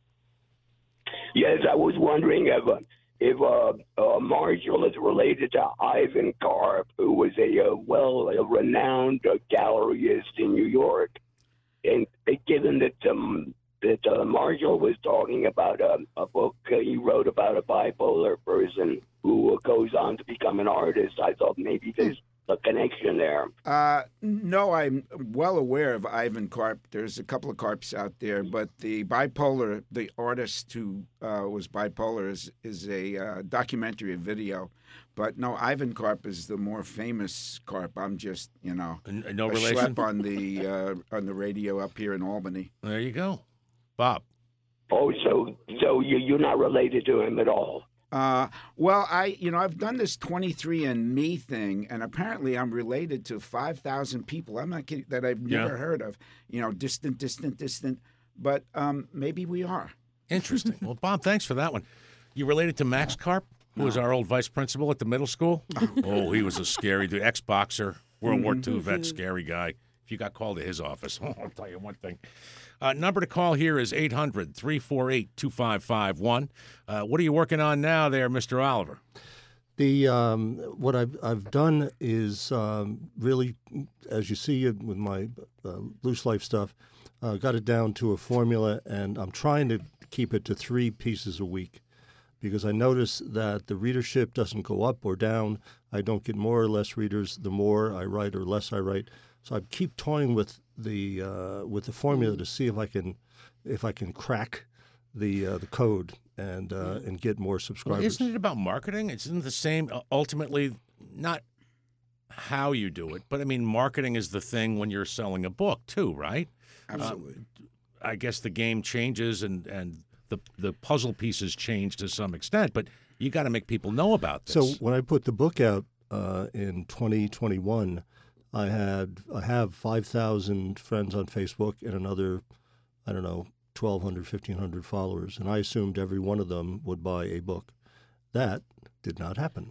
Yes, I was wondering if uh, if uh, uh, Marshall is related to Ivan Karp, who was a uh, well a renowned uh, galleryist in New York, and uh, given that um, that uh, Marshall was talking about uh, a book uh, he wrote about a bipolar person who goes on to become an artist, I thought maybe there's a connection there. Uh, no, I'm well aware of Ivan Karp. There's a couple of Karps out there, but the bipolar, the artist who uh, was bipolar, is is a uh, documentary, a video. But no, Ivan Karp is the more famous Karp. I'm just, you know, N- no a relation? schlep on the uh, on the radio up here in Albany. There you go. Bob. Oh, so so you you're not related to him at all. Uh, well, I, you know, I've done this twenty-three and me thing, and apparently I'm related to five thousand people. I'm not kidding, that I've never Yeah. heard of. You know, distant, distant, distant. But um, maybe we are. Interesting. Well, Bob, thanks for that one. You related to Max Karp, who was our old vice principal at the middle school? Oh, he was a scary dude. Ex-boxer, World War Two vet, scary guy. If you got called to his office, oh, I'll tell you one thing. Uh, number to call here is eight hundred, three four eight, two five five one. Uh, what are you working on now there, Mister Oliver? The um, what I've I've done is um, really, as you see it with my uh, loose life stuff, uh, got it down to a formula, and I'm trying to keep it to three pieces a week, because I notice that the readership doesn't go up or down. I don't get more or less readers the more I write or less I write. So I keep toying with the uh, with the formula to see if I can if I can crack the uh, the code and uh, and get more Well, subscribers. isn't it about marketing? Isn't the same, uh, ultimately, not how you do it, but I mean, marketing is the thing when you're selling a book, too, right? Absolutely. I guess the game changes and, and the the puzzle pieces change to some extent, but you got to make people know about this. So when I put the book out uh, in twenty twenty-one, I had I have five thousand friends on Facebook and another, I don't know, twelve hundred, fifteen hundred followers, and I assumed every one of them would buy a book. That did not happen,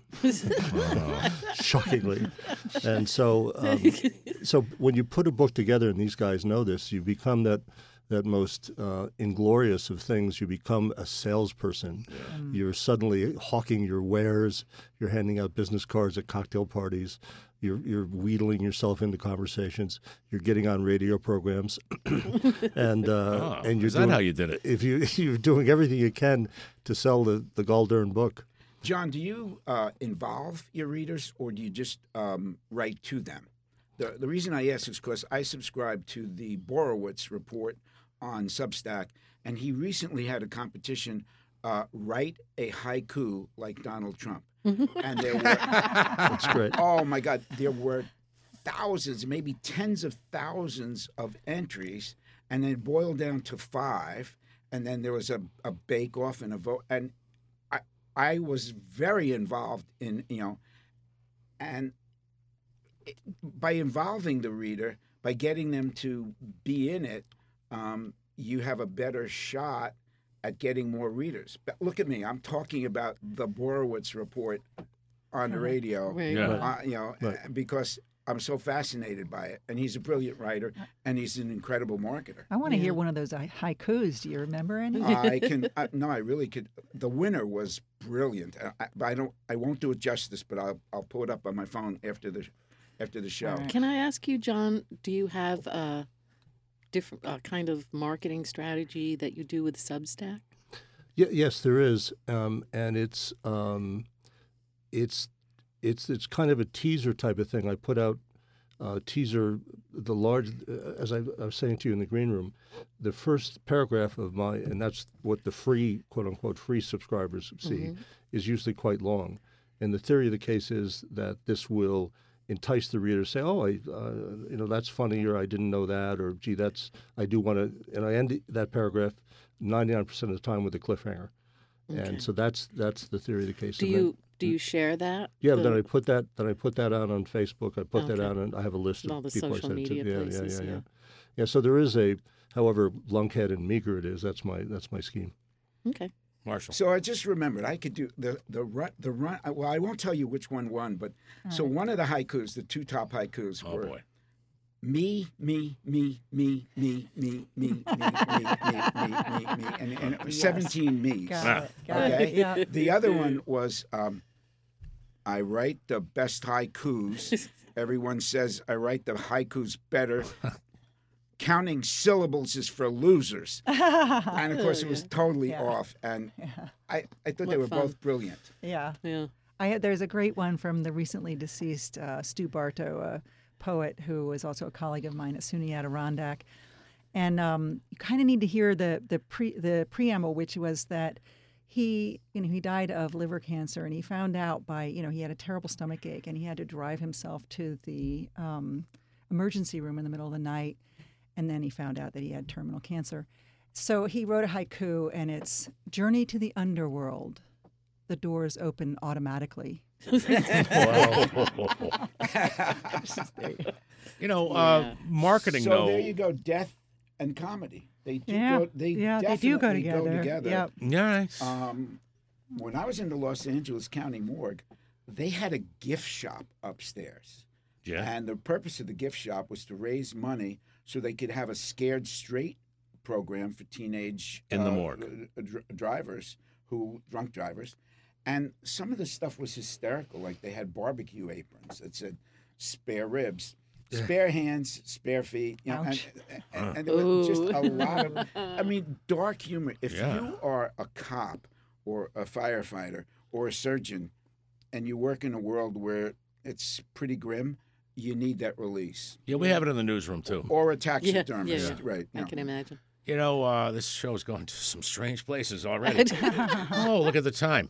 uh, shockingly. And so, um, so when you put a book together, and these guys know this, you become that that most uh, inglorious of things. You become a salesperson. You're suddenly hawking your wares. You're handing out business cards at cocktail parties. You're you're wheedling yourself into conversations. You're getting on radio programs, and uh, Oh, and you're is that doing, how you did it? If you you're doing everything you can to sell the the Galdern book. John, do you uh, involve your readers, or do you just um, write to them? The the reason I ask is because I subscribe to the Borowitz report on Substack, and he recently had a competition, uh, write a haiku like Donald Trump. And there were, That's great. oh my God, there were thousands, maybe tens of thousands of entries, and then boiled down to five, and then there was a, a bake-off and a vote, and I I was very involved in, you know, and it, by involving the reader, by getting them to be in it, um, you have a better shot at getting more readers. But look at me, I'm talking about the Borowitz report on the radio. Right. Yeah. Uh, you know, Right. because I'm so fascinated by it. And he's a brilliant writer, and he's an incredible marketer. I want to Yeah. hear one of those hai- haikus. Do you remember any? I can I, no, I really could. The winner was brilliant. I, I I don't. I won't do it justice, but I'll I'll pull it up on my phone after the after the show. All right. Can I ask you, John, do you have a different uh, kind of marketing strategy that you do with Substack? Ye- yes, there is, um, and it's um, it's it's it's kind of a teaser type of thing. I put out uh, teaser the large, uh, as I, I was saying to you in the green room, the first paragraph of my, and that's what the free quote unquote free subscribers see, Mhm. is usually quite long. And the theory of the case is that this will entice the reader to say, "Oh, I, uh, you know, that's funny," or "I didn't know that," or "Gee, that's I do want to." And I end that paragraph ninety-nine percent of the time with a cliffhanger. Okay. And so that's that's the theory of the case. Do And then- you do you share that? yeah, The- then I put that then I put that out on Facebook. I put that Okay. out, and I have a list of All the people social I send media it to. Yeah, places, yeah, yeah, yeah. yeah. Yeah, so there is a, however lunkhead and meager it is, that's my that's my scheme. Okay. Marshall. So I just remembered I could do the the run the run. Well, I won't tell you which one won, but so one of the haikus, the two top haikus Oh were boy. me, me, me, me, me, me, me, me, me, me, me, me, me, and, and Yes. seventeen me's. Got it. Got Okay. it. Yeah. The other one was um, I write the best haikus. Everyone says I write the haikus better. Counting syllables is for losers. And of course, it was totally Yeah. off. And Yeah. I, I thought they What were fun. both brilliant. Yeah. Yeah. I had, there's a great one from the recently deceased uh, Stu Bartow, a poet who was also a colleague of mine at SUNY Adirondack. And um, you kind of need to hear the the pre the preamble, which was that he you know he died of liver cancer, and he found out by you know he had a terrible stomach ache, and he had to drive himself to the um, emergency room in the middle of the night, and then he found out that he had terminal cancer. So he wrote a haiku, and it's "Journey to the underworld. The doors open automatically." You know, uh, Yeah. marketing So though. there you go, death and comedy. They do Yeah. go. They yeah, they do go definitely together. Go together. Yep. Nice. Um, when I was in the Los Angeles County Morgue, they had a gift shop upstairs. yeah. And the purpose of the gift shop was to raise money so they could have a Scared Straight program for teenage In the uh, morgue. uh, dr- drivers who drunk drivers. And some of the stuff was hysterical. Like they had barbecue aprons that said "spare ribs." Spare hands, spare feet, you know, and, Ouch. and, and there was just a Ooh. lot of, I mean, dark humor. If Yeah. you are a cop or a firefighter or a surgeon and you work in a world where it's pretty grim, you need that release. Yeah, we have it in the newsroom too. Or a Yeah, taxidermist, yeah, yeah. right? you I know. can imagine. You know, uh, this show's going to some strange places already. Oh, look at the time.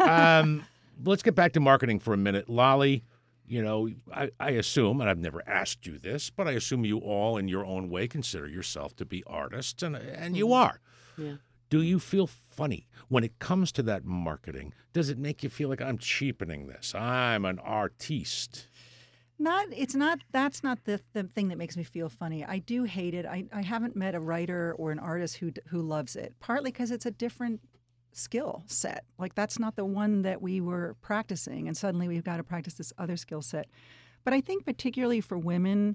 Um, let's get back to marketing for a minute. Lolly, you know, I, I assume, and I've never asked you this, but I assume you all, in your own way, consider yourself to be artists, and and you are. Yeah. Do you feel funny when it comes to that marketing? Does it make you feel like I'm cheapening this? I'm an artiste. Not, it's not, that's not the, the thing that makes me feel funny. I do hate it. I, I haven't met a writer or an artist who d- who loves it, partly because it's a different skill set. Like that's not the one that we were practicing, and suddenly we've got to practice this other skill set. But I think particularly for women,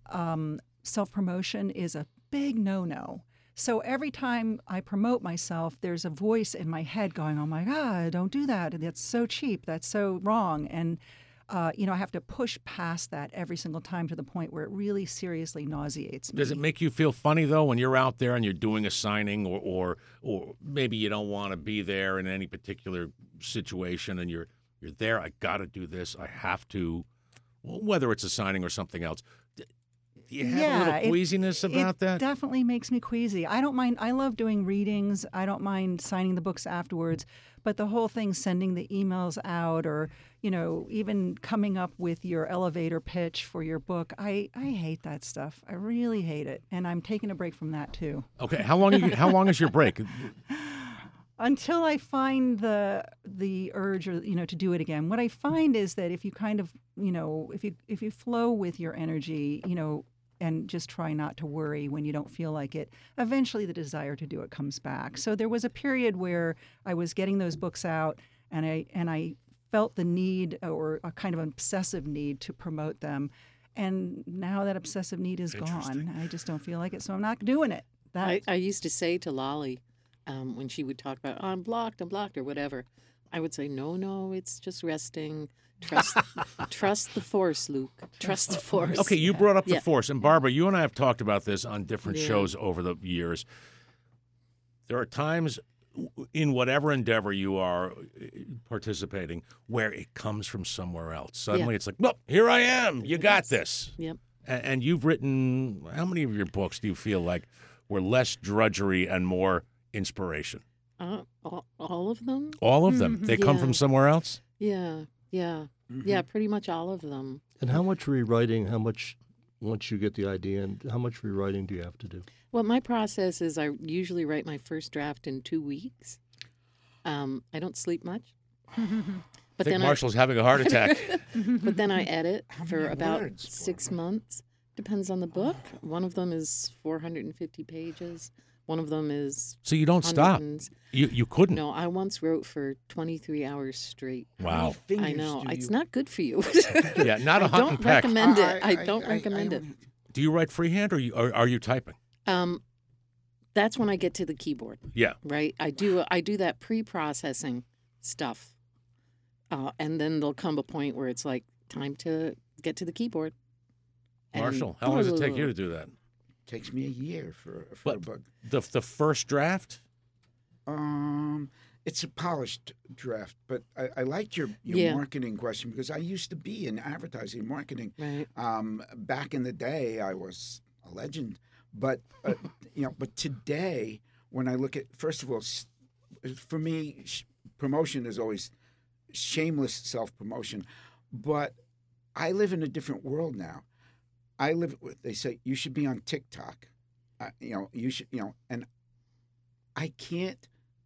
um, self-promotion is a big no-no. So every time I promote myself, there's a voice in my head going, "Oh my God, don't do that. That's so cheap. That's so wrong." And Uh, you know, I have to push past that every single time to the point where it really seriously nauseates me. Does it make you feel funny though when you're out there and you're doing a signing, or or, or maybe you don't want to be there in any particular situation, and you're you're there? I got to do this. I have to, well, whether it's a signing or something else. D- Do you have a Yeah, little it- queasiness about it that? definitely makes me queasy. I don't mind. I love doing readings. I don't mind signing the books afterwards. But the whole thing, sending the emails out, or you know, even coming up with your elevator pitch for your book, I I hate that stuff. I really hate it, and I'm taking a break from that too. Okay, how long? Are you, how long is your break? Until I find the the urge, or you know, to do it again. What I find is that if you kind of, you know, if you if you flow with your energy, you know, and just try not to worry when you don't feel like it, eventually the desire to do it comes back. So there was a period where I was getting those books out, and I and I felt the need, or a kind of obsessive need, to promote them. and now that obsessive need is gone. I just don't feel like it, so I'm not doing it. That I, I used to say to Lolly, um, when she would talk about, oh, I'm blocked, I'm blocked, or whatever, I would say, no, no, it's just resting. Trust, trust the force, Luke. Trust the force. Okay, you brought up the Yeah. force. And Barbara, you and I have talked about this on different Yeah. shows over the years. There are times in whatever endeavor you are participating where it comes from somewhere else. Suddenly it's like, nope, here I am. You got this. Yep. And, and you've written, how many of your books do you feel like were less drudgery and more inspiration? Uh, all, all of them? All of them. They come Yeah. from somewhere else? Yeah, yeah, Mm-hmm. yeah, pretty much all of them. And how much rewriting, how much, once you get the idea, and how much rewriting do you have to do? Well, my process is I usually write my first draft in two weeks. Um, I don't sleep much. I But think then Marshall's having a heart attack. I, but then I edit How for many about words, six Barbara? months. Depends on the book. One of them is four hundred fifty pages. One of them is So you don't stop. hundreds. You you couldn't. No, I once wrote for twenty-three hours straight. Wow. I know. It's not good for you. Yeah, not a I hunt don't and peck. recommend it. I, don't recommend it. Do you write freehand or you, or are you typing? Um, that's when I get to the keyboard, Yeah. right? I do I do that pre-processing stuff, uh, and then there'll come a point where it's like time to get to the keyboard. And- Marshall, how long does it take you to do that? Takes me a year for for But- a book. The the first draft? Um, it's a polished draft, but I, I liked your, your Yeah. marketing question because I used to be in advertising and marketing. Right. Um, back in the day, I was a legend, but uh, you know, but today, when I look at, first of all, s- for me, sh- promotion is always shameless self promotion, but I live in a different world now. I live. They say you should be on TikTok. Uh, you know, you should. You know, and I can't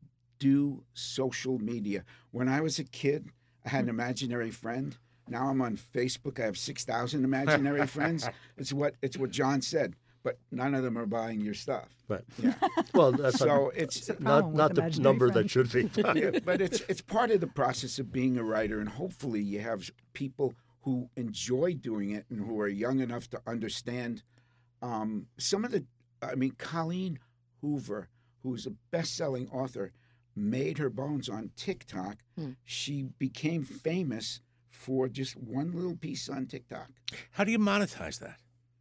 do social media. When I was a kid, I had an imaginary friend. Now I'm on Facebook. I have six thousand imaginary friends. It's what it's what John said, but none of them are buying your stuff. Right. Yeah. Well, that's So it's problem not with not the imaginary number friends. that should be. yeah, but it's it's part of the process of being a writer, and hopefully you have people who enjoy doing it and who are young enough to understand um, some of the. I mean, Colleen Hoover, who's a best-selling author, made her bones on TikTok. Hmm. She became famous for just one little piece on TikTok. How do you monetize that?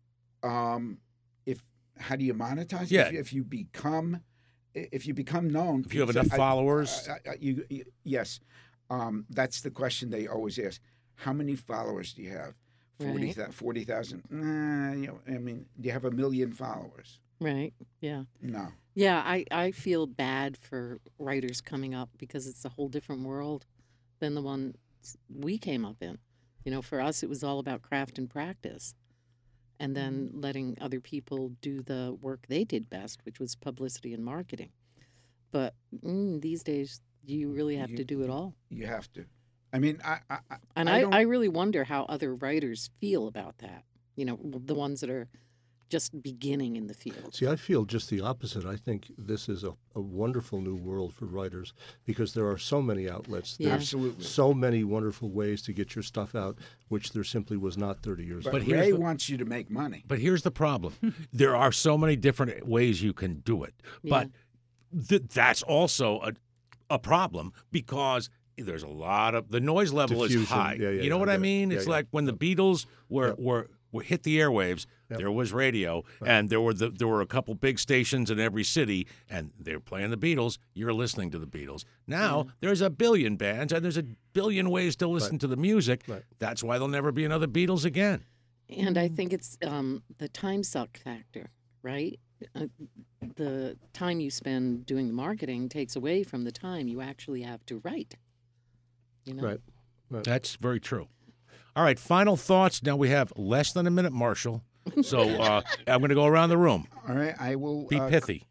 Um, if how do you monetize? Yeah. If, if you become, if you become known, If you have so enough I- followers? I, I, you, you, yes, um, that's the question they always ask. How many followers do you have? Right. forty thousand. Nah, you know, I mean, do you have a million followers? Right. Yeah. No. Yeah. I, I feel bad for writers coming up because it's a whole different world than the one we came up in. You know, for us, it was all about craft and practice, and then letting other people do the work they did best, which was publicity and marketing. But mm, these days, you really have You- to do it all. You have to. I mean, I, I, I And I I, don't- I, really wonder how other writers feel about that. You know, the ones that are just beginning in the field. See, I feel just the opposite. I think this is a, a wonderful new world for writers because there are so many outlets. Yeah. There's absolutely. so many wonderful ways to get your stuff out, which there simply was not thirty years But, ago. But here's Ray the- wants you to make money. But here's the problem. There are so many different ways you can do it. But th- that's also a, a problem because there's a lot of the noise level is Diffusion. high. Yeah, yeah, you know yeah, what I I get it. mean? Yeah, It's yeah. like when the Beatles were Yeah. were, were hit the airwaves, Yep. there was radio, and there were the, there were a couple big stations in every city, and they're playing the Beatles. You're listening to the Beatles. Now there's a billion bands, and there's a billion ways to listen to the music. Right. That's why there'll never be another Beatles again. And I think it's um, the time suck factor, right? Uh, the time you spend doing the marketing takes away from the time you actually have to write. You know? Right. That's very true. All right, final thoughts. Now we have less than a minute, Marshall. So uh, I'm going to go around the room. All right, I will Be uh, pithy.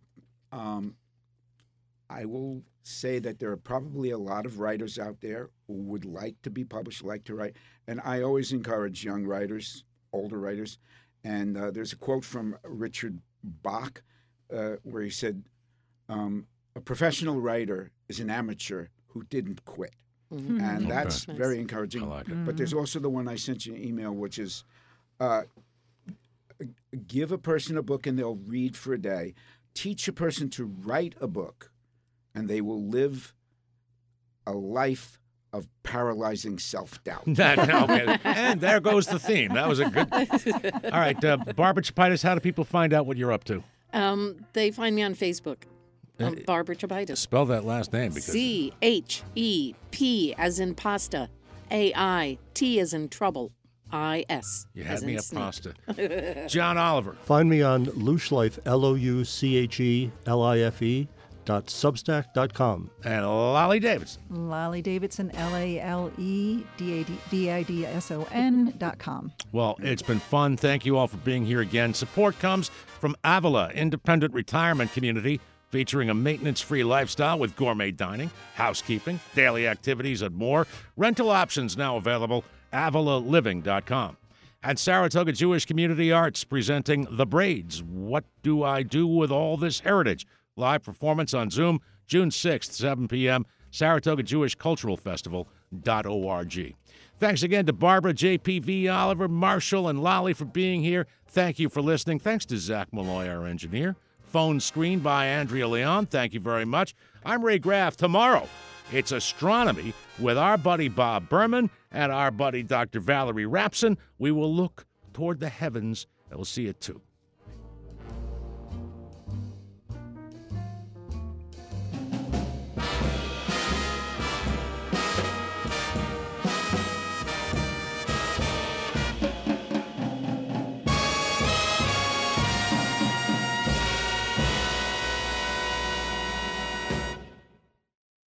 Um, I will say that there are probably a lot of writers out there who would like to be published, like to write, and I always encourage young writers, older writers. And uh, there's a quote from Richard Bach uh, where he said, um, "A professional writer is an amateur who didn't quit," Mhm. and Okay. that's Nice. very encouraging. I like it. But there's also the one I sent you an email, which is Uh, give a person a book and they'll read for a day. Teach a person to write a book and they will live a life of paralyzing self-doubt. Okay. And there goes the theme. That was a good. All right, uh, Barbara Chapitis, how do people find out what you're up to? Um, they find me on Facebook. Um, Barbara Chapitis. Spell that last name. Because C H E P as in pasta, A I T as in trouble, I S. You had as me in at snake. pasta. John Oliver. Find me on Louchlife, L O U C H E L I F E dot substack dot com. And Lolly Davidson. Lally Davidson, L A L E D A D I D S O N dot com. Well, it's been fun. Thank you all for being here again. Support comes from Avila Independent Retirement Community, featuring a maintenance-free lifestyle with gourmet dining, housekeeping, daily activities, and more. Rental options now available. Avila Living dot com. And Saratoga Jewish Community Arts presenting The Braids. What do I do with all this heritage? Live performance on Zoom, June sixth, seven p.m., Saratoga Jewish Cultural Festival dot org. Thanks again to Barbara, J P V, Oliver, Marshall, and Lolly for being here. Thank you for listening. Thanks to Zach Malloy, our engineer. Phone screen by Andrea Leon. Thank you very much. I'm Ray Graff. Tomorrow, it's astronomy with our buddy Bob Berman and our buddy Doctor Valerie Rapson. We will look toward the heavens, and we'll see it too.